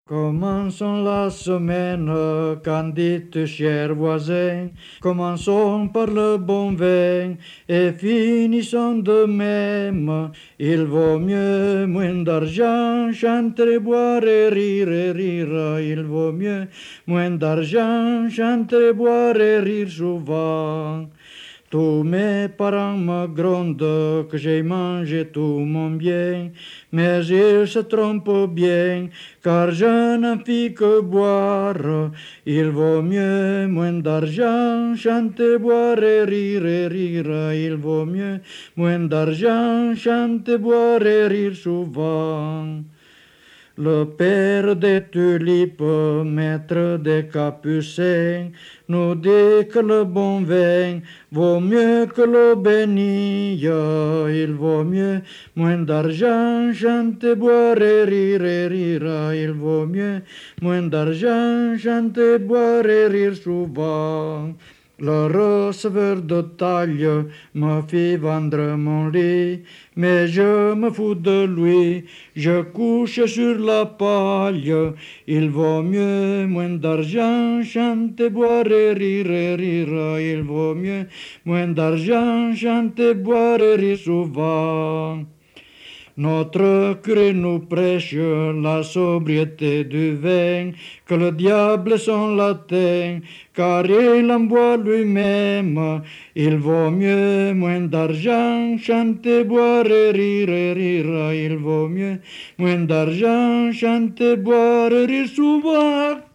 Commençons la semaine, candide chers voisins, commençons par le bon vin et finissons de même. Il vaut mieux moins d'argent, chanter, boire et rire. Il vaut mieux moins d'argent, chanter, boire et rire souvent. Tous mes parents me grondent que j'ai mangé tout mon bien, mais ils se trompent bien, car je n'en fis que boire. Il vaut mieux moins d'argent, chanter, boire et rire. Il vaut mieux moins d'argent, chanter, boire et rire souvent. Le père des tulipes, maître des capucins, nous dit que le bon vin vaut mieux que l'eau bénie. Il vaut mieux moins d'argent, chanter, boire et rire. Il vaut mieux moins d'argent, chanter, boire et rire souvent. Le receveur de taille me fit vendre mon lit, mais je me fous de lui, je couche sur la paille. Il vaut mieux moins d'argent, chanter, boire et rire. Il vaut mieux moins d'argent, chanter, boire et rire souvent. Notre curé nous prêche la sobriété du vin, que le diable est son latin, car il en boit lui-même. Il vaut mieux moins d'argent, chanter, boire et rire. Il vaut mieux moins d'argent, chanter, boire et rire souvent.